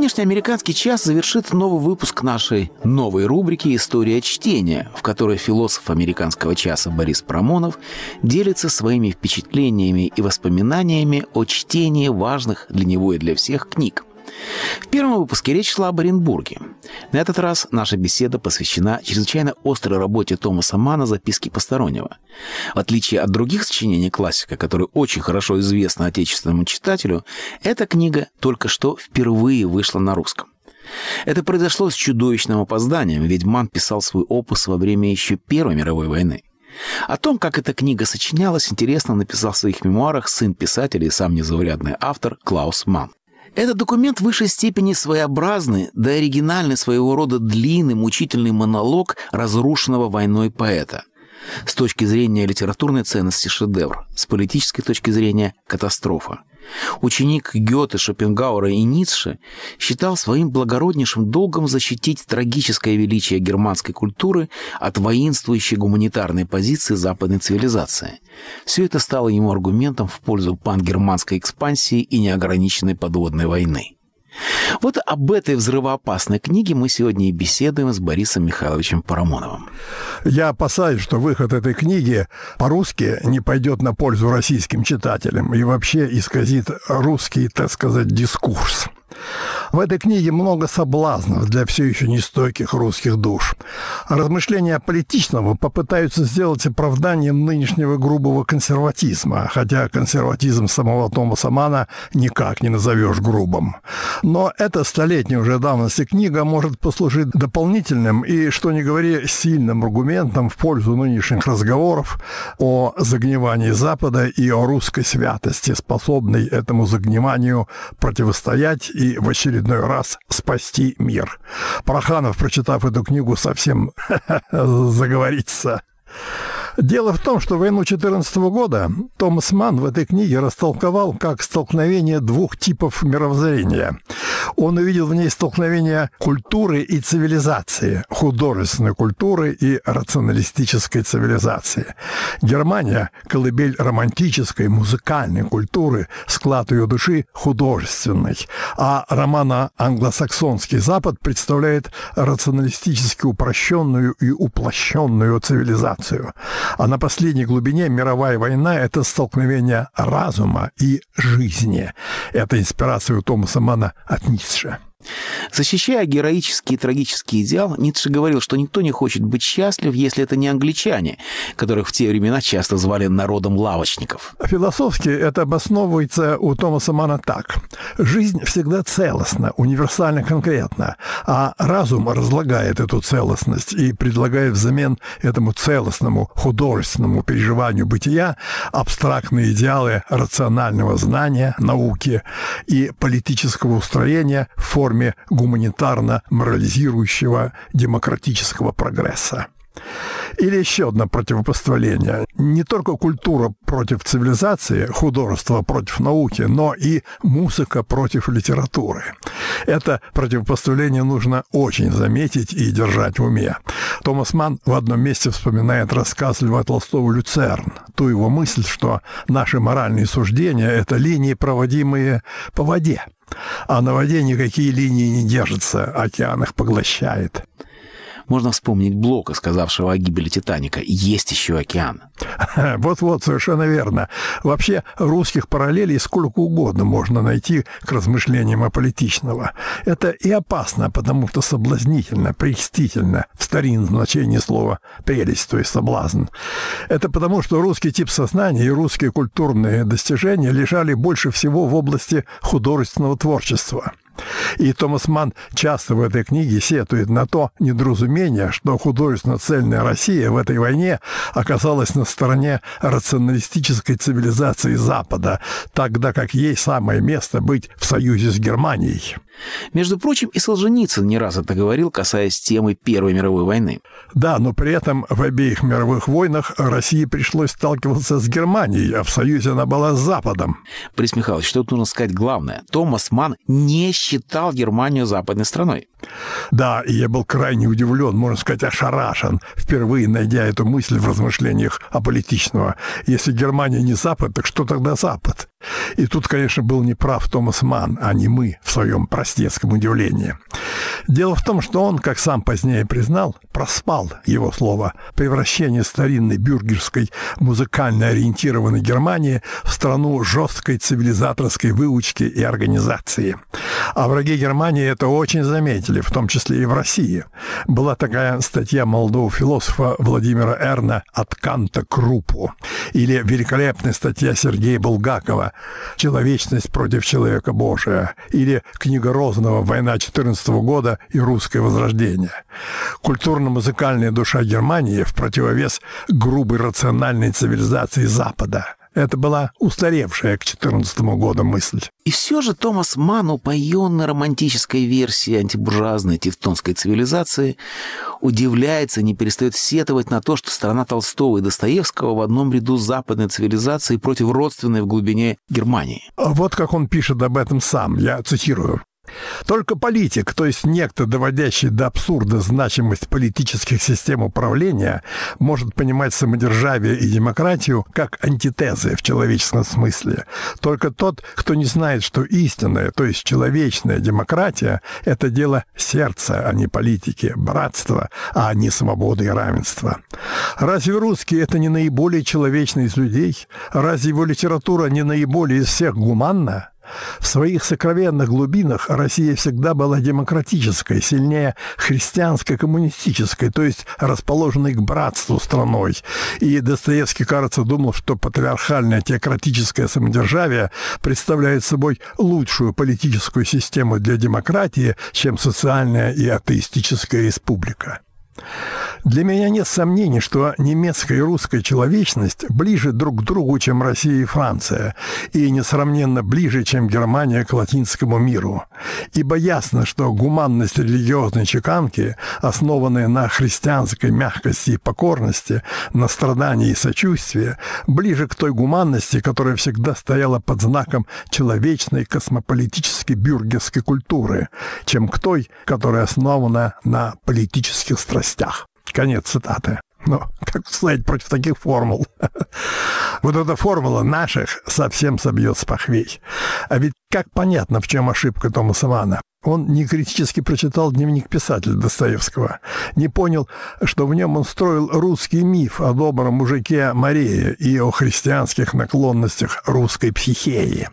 Сегодняшний «Американский час» завершит новый выпуск нашей новой рубрики «История чтения», в которой философ «Американского часа» Борис Парамонов делится своими впечатлениями и воспоминаниями о чтении важных для него и для всех книг. В первом выпуске речь шла об Оренбурге. На этот раз наша беседа посвящена чрезвычайно острой работе Томаса Манна «Записки постороннего». В отличие от других сочинений классика, которые очень хорошо известны отечественному читателю, эта книга только что впервые вышла на русском. Это произошло с чудовищным опозданием, ведь Манн писал свой опус во время еще Первой мировой войны. О том, как эта книга сочинялась, интересно написал в своих мемуарах сын писателя и сам незаурядный автор Клаус Манн. Этот документ в высшей степени своеобразный, да оригинальный своего рода длинный, мучительный монолог разрушенного войной поэта. С точки зрения литературной ценности шедевр, с политической точки зрения катастрофа. Ученик Гёте, Шопенгауэра и Ницше считал своим благороднейшим долгом защитить трагическое величие германской культуры от воинствующей гуманитарной позиции западной цивилизации. Все это стало ему аргументом в пользу пангерманской экспансии и неограниченной подводной войны. Вот об этой взрывоопасной книге мы сегодня и беседуем с Борисом Михайловичем Парамоновым. Я опасаюсь, что выход этой книги по-русски не пойдет на пользу российским читателям и вообще исказит русский, так сказать, дискурс. В этой книге много соблазнов для все еще нестойких русских душ. Размышления политичного попытаются сделать оправданием нынешнего грубого консерватизма, хотя консерватизм самого Томаса Манна никак не назовешь грубым. Но эта столетняя уже давности книга может послужить дополнительным и, что ни говори, сильным аргументом в пользу нынешних разговоров о загнивании Запада и о русской святости, способной этому загниванию противостоять и в очередной раз спасти мир. Проханов, прочитав эту книгу, совсем заговорится. Дело в том, что войну 14 года Томас Манн в этой книге растолковал как столкновение двух типов мировоззрения. Он увидел в ней столкновение культуры и цивилизации, художественной культуры и рационалистической цивилизации. Германия – колыбель романтической, музыкальной культуры, склад ее души художественной, а романо-англосаксонский Запад представляет рационалистически упрощенную и уплощенную цивилизацию. А на последней глубине мировая война – это столкновение разума и жизни. Это инспирация у Томаса Манна от Ницше. Защищая героический и трагический идеал, Ницше говорил, что никто не хочет быть счастлив, если это не англичане, которых в те времена часто звали народом лавочников. Философски это обосновывается у Томаса Манна так. Жизнь всегда целостна, универсально конкретна, а разум разлагает эту целостность и предлагает взамен этому целостному художественному переживанию бытия абстрактные идеалы рационального знания, науки и политического устроения в форме гуманитарно-морализирующего демократического прогресса. Или еще одно противопоставление. Не только культура против цивилизации, художество против науки, но и музыка против литературы. Это противопоставление нужно очень заметить и держать в уме. Томас Манн в одном месте вспоминает рассказ Льва Толстого «Люцерн», ту его мысль, что наши моральные суждения – это линии, проводимые по воде. А на воде никакие линии не держатся, океан их поглощает. Можно вспомнить Блока, сказавшего о гибели «Титаника» «Есть еще океан». Вот-вот, совершенно верно. Вообще, русских параллелей сколько угодно можно найти к размышлениям аполитичного. Это и опасно, потому что соблазнительно, прельстительно, в старинном значении слова «прелесть», то есть соблазн. Это потому, что русский тип сознания и русские культурные достижения лежали больше всего в области художественного творчества. И Томас Манн часто в этой книге сетует на то недоразумение, что художественно-цельная Россия в этой войне оказалась на стороне рационалистической цивилизации Запада, тогда как ей самое место быть в союзе с Германией. Между прочим, и Солженицын не раз это говорил, касаясь темы Первой мировой войны. Да, но при этом в обеих мировых войнах России пришлось сталкиваться с Германией, а в союзе она была с Западом. Борис Михайлович, что тут нужно сказать главное. Томас Манн не считал Германию западной страной. Да, и я был крайне удивлен, можно сказать, ошарашен, впервые найдя эту мысль в размышлениях аполитичного. Если Германия не Запад, так что тогда Запад? И тут, конечно, был неправ Томас Манн, а не мы в своем простецком удивлении. Дело в том, что он, как сам позднее признал, проспал, его слово, превращение старинной бюргерской музыкально ориентированной Германии в страну жесткой цивилизаторской выучки и организации. А враги Германии это очень заметили, в том числе и в России. Была такая статья молодого философа Владимира Эрна «От Канта к Рупу», или великолепная статья Сергея Булгакова «Человечность против человека Божия», или книга Розанова «Война 14 года и русское возрождение». Культурно-музыкальная душа Германии в противовес грубой рациональной цивилизации Запада. Это была устаревшая к 14 году мысль. И все же Томас Манн, упоенный романтической версией антибуржуазной тевтонской цивилизации, удивляется, не перестает сетовать на то, что страна Толстого и Достоевского в одном ряду с западной цивилизацией против родственной в глубине Германии. Вот как он пишет об этом сам, я цитирую. Только политик, то есть некто, доводящий до абсурда значимость политических систем управления, может понимать самодержавие и демократию как антитезы в человеческом смысле. Только тот, кто не знает, что истинная, то есть человечная демократия – это дело сердца, а не политики, братства, а не свободы и равенства. Разве русский – это не наиболее человечный из людей? Разве его литература не наиболее из всех гуманна? В своих сокровенных глубинах Россия всегда была демократической, сильнее христианско-коммунистической, то есть расположенной к братству страной. И Достоевский, кажется, думал, что патриархальное теократическое самодержавие представляет собой лучшую политическую систему для демократии, чем социальная и атеистическая республика. Для меня нет сомнений, что немецкая и русская человечность ближе друг к другу, чем Россия и Франция, и несравненно ближе, чем Германия к латинскому миру. Ибо ясно, что гуманность религиозной чеканки, основанная на христианской мягкости и покорности, на страдании и сочувствии, ближе к той гуманности, которая всегда стояла под знаком человечной космополитической бюргерской культуры, чем к той, которая основана на политических страстях. Конец цитаты. Но как стоять против таких формул? Вот эта формула наших совсем собьет с похвей. А ведь как понятно, в чем ошибка Томаса Манна? Он не критически прочитал дневник писателя Достоевского, не понял, что в нем он строил русский миф о добром мужике Марее и о христианских наклонностях русской психеи.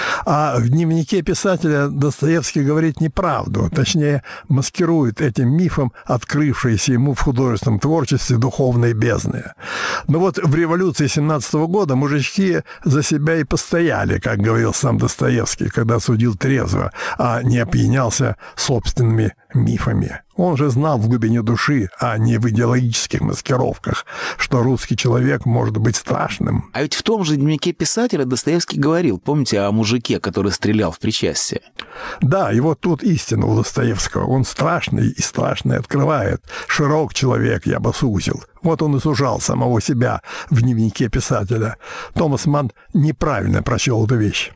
А в дневнике писателя Достоевский говорит неправду, точнее, маскирует этим мифом открывшиеся ему в художественном творчестве духовные бездны. Но вот в революции 17 года мужички за себя и постояли, как говорил сам Достоевский, когда судил трезво, а не опьянялся собственными мифами. Он же знал в глубине души, а не в идеологических маскировках, что русский человек может быть страшным. А ведь в том же дневнике писателя Достоевский говорил, помните, о мужике, который стрелял в причастие? Да, и вот тут истина у Достоевского. Он страшный и страшный открывает. Широк человек, я бы сузил. Вот он и сужал самого себя в дневнике писателя. Томас Манн неправильно прочел эту вещь.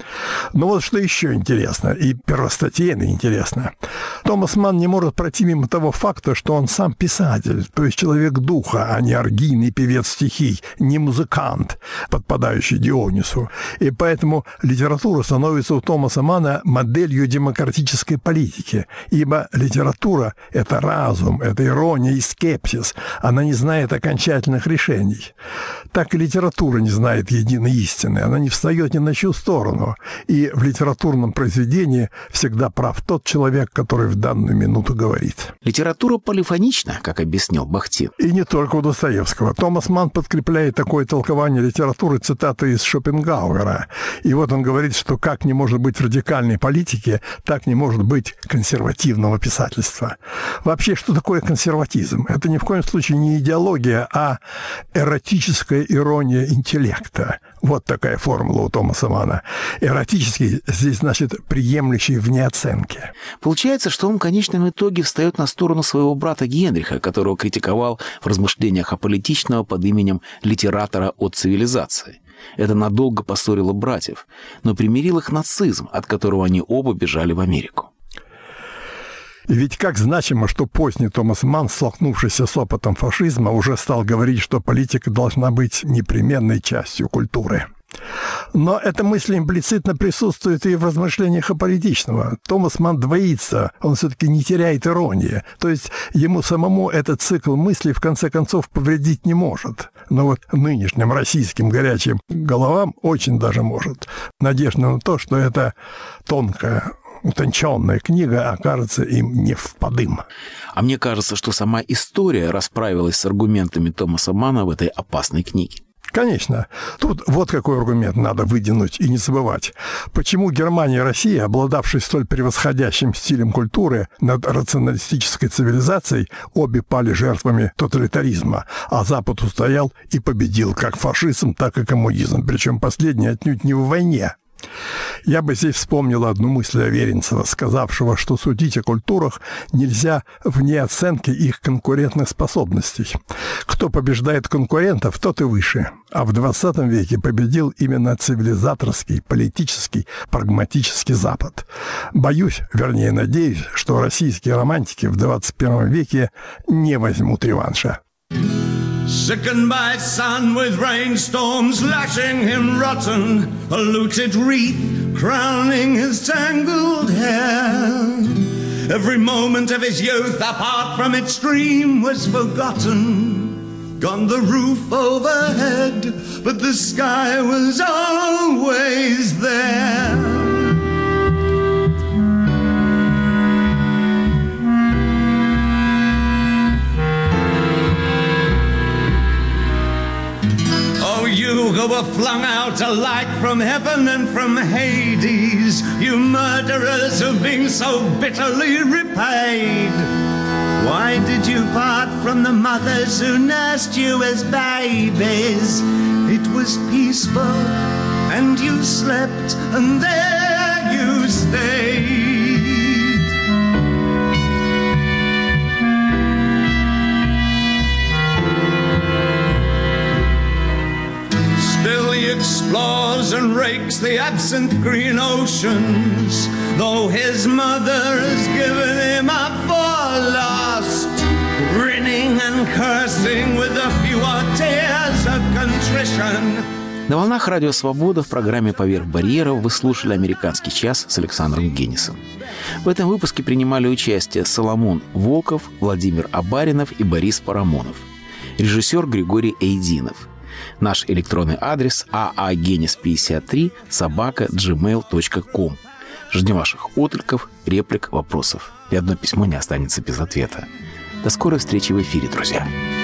Но вот что еще интересно, и первостатейно интересно. Томас Манн не может пройти мимо того факта, что он сам писатель, то есть человек духа, а не оргийный певец стихий, не музыкант, подпадающий Дионису. И поэтому литература становится у Томаса Манна моделью демократической политики, ибо литература – это разум, это ирония и скепсис, она не знает окончательных решений. Так и литература не знает единой истины, она не встает ни на чью сторону. И в литературном произведении всегда прав тот человек, который в данную минуту говорит. Литература полифонична, как объяснил Бахтин. И не только у Достоевского. Томас Манн подкрепляет такое толкование литературы цитатой из Шопенгауэра. И вот он говорит, что как не может быть радикальной политики, так не может быть консервативного писательства. Вообще, что такое консерватизм? Это ни в коем случае не идеология, а эротическая ирония интеллекта. Вот такая формула у Томаса Манна. Эротический здесь значит приемлющий вне оценки. Получается, что он в конечном итоге встает на сторону своего брата Генриха, которого критиковал в размышлениях аполитичного под именем литератора от цивилизации. Это надолго поссорило братьев, но примирил их нацизм, от которого они оба бежали в Америку. И ведь как значимо, что поздний Томас Манн, столкнувшийся с опытом фашизма, уже стал говорить, что политика должна быть непременной частью культуры. Но эта мысль имплицитно присутствует и в размышлениях Аполитичного. Томас Манн двоится, он все-таки не теряет иронии. То есть ему самому этот цикл мыслей в конце концов повредить не может. Но вот нынешним российским горячим головам очень даже может. Надежда на то, что эта тонкая, утонченная книга окажется им невпадым. А мне кажется, что сама история расправилась с аргументами Томаса Манна в этой опасной книге. Конечно. Тут вот какой аргумент надо выдвинуть и не забывать. Почему Германия и Россия, обладавшие столь превосходящим стилем культуры над рационалистической цивилизацией, обе пали жертвами тоталитаризма, а Запад устоял и победил как фашизм, так и коммунизм, причем последний отнюдь не в войне. Я бы здесь вспомнил одну мысль Аверинцева, сказавшего, что судить о культурах нельзя вне оценки их конкурентных способностей. Кто побеждает конкурентов, тот и выше. А в 20 веке победил именно цивилизаторский, политический, прагматический Запад. Боюсь, вернее надеюсь, что российские романтики в 21 веке не возьмут реванша. Sickened by sun with rainstorms lashing him rotten, a looted wreath crowning his tangled hair. Every moment of his youth apart from its stream was forgotten. Gone the roof overhead, but the sky was always there. You who were flung out alike from heaven and from Hades, you murderers who've been so bitterly repaid. Why did you part from the mothers who nursed you as babies? It was peaceful and you slept and there you stayed. Still he explores and rakes the absent green oceans, though his mother has given him up for lost, grinning and cursing with the fewer tears of contrition. На волнах Радио Свобода в программе «Поверх барьеров» вы слушали «Американский час» с Александром Генисом. В этом выпуске принимали участие Соломон Волков, Владимир Абаринов и Борис Парамонов. Режиссер Григорий Эйдинов. Наш электронный адрес aagenis53@gmail.com. Ждем ваших откликов, реплик, вопросов. Ни одно письмо не останется без ответа. До скорой встречи в эфире, друзья.